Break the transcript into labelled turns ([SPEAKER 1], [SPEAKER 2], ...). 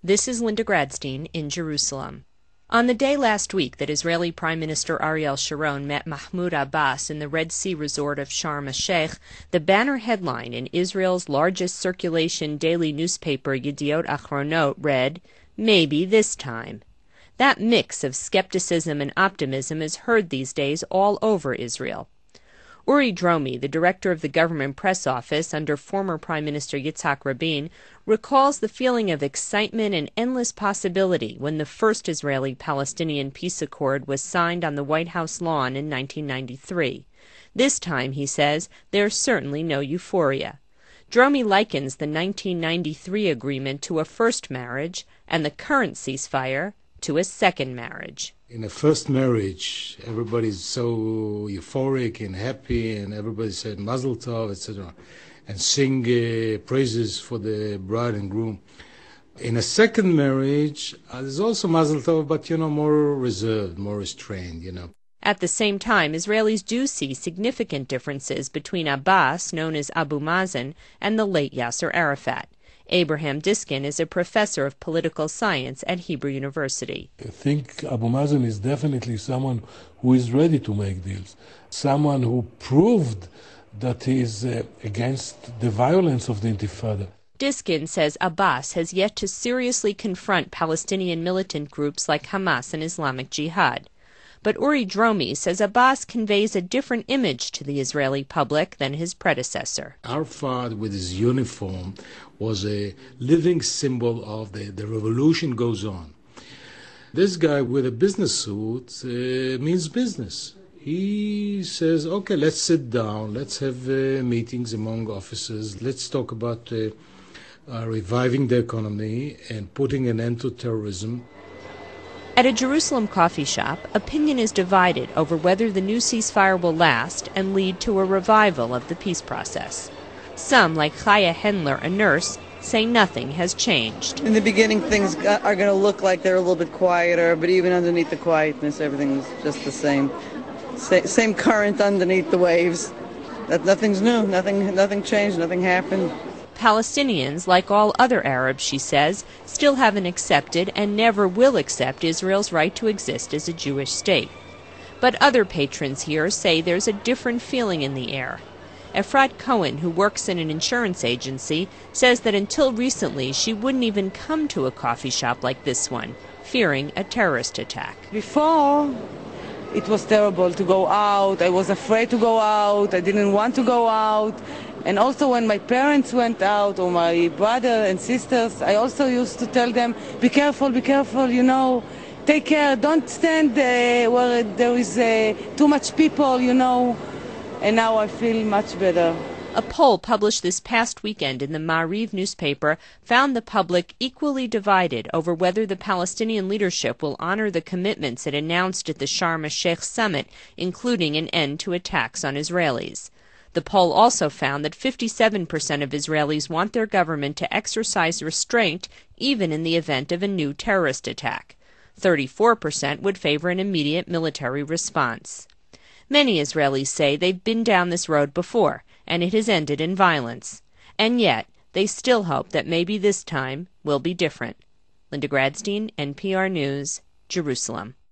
[SPEAKER 1] This is Linda Gradstein in Jerusalem. On the day last week that Israeli Prime Minister Ariel Sharon met Mahmoud Abbas in the Red Sea resort of Sharm el-Sheikh, the banner headline in Israel's largest circulation daily newspaper Yediot Achronot read, "Maybe this time." That mix of skepticism and optimism is heard these days all over Israel. Uri Dromi, the director of the government press office under former Prime Minister Yitzhak Rabin, recalls the feeling of excitement and endless possibility when the first Israeli-Palestinian peace accord was signed on the White House lawn in 1993. This time, he says, there's certainly no euphoria. Dromi likens the 1993 agreement to a first marriage and the current ceasefire to a second marriage.
[SPEAKER 2] In a first marriage, everybody's so euphoric and happy, and everybody said Mazel Tov, etc., and sing praises for the bride and groom. In a second marriage, there's also Mazel Tov, but, more reserved, more restrained,
[SPEAKER 1] At the same time, Israelis do see significant differences between Abbas, known as Abu Mazen, and the late Yasser Arafat. Abraham Diskin is a professor of political science at Hebrew University.
[SPEAKER 3] I think Abu Mazen is definitely someone who is ready to make deals, someone who proved that he is against the violence of the Intifada.
[SPEAKER 1] Diskin says Abbas has yet to seriously confront Palestinian militant groups like Hamas and Islamic Jihad. But Uri Dromi says Abbas conveys a different image to the Israeli public than his predecessor.
[SPEAKER 2] Arafat, with his uniform, was a living symbol of the revolution goes on. This guy with a business suit means business. He says, okay, let's sit down, let's have meetings among officers, let's talk about reviving the economy and putting an end to terrorism.
[SPEAKER 1] At a Jerusalem coffee shop, opinion is divided over whether the new ceasefire will last and lead to a revival of the peace process. Some, like Chaya Hendler, a nurse, say nothing has changed.
[SPEAKER 4] In the beginning, things are going to look like they're a little bit quieter, but even underneath the quietness, everything's just the same. Same current underneath the waves. Nothing's new, nothing changed, nothing happened.
[SPEAKER 1] Palestinians, like all other Arabs, she says, still haven't accepted and never will accept Israel's right to exist as a Jewish state. But other patrons here say there's a different feeling in the air. Efrat Cohen, who works in an insurance agency, says that until recently she wouldn't even come to a coffee shop like this one, fearing a terrorist attack.
[SPEAKER 4] Before, it was terrible to go out. I was afraid to go out. I didn't want to go out. And also when my parents went out, or my brother and sisters, I also used to tell them, be careful, take care, don't stand where there is too much people, And now I feel much better.
[SPEAKER 1] A poll published this past weekend in the Ma'ariv newspaper found the public equally divided over whether the Palestinian leadership will honor the commitments it announced at the Sharm el-Sheikh summit, including an end to attacks on Israelis. The poll also found that 57% of Israelis want their government to exercise restraint even in the event of a new terrorist attack. 34% would favor an immediate military response. Many Israelis say they've been down this road before, and it has ended in violence. And yet, they still hope that maybe this time will be different. Linda Gradstein, NPR News, Jerusalem.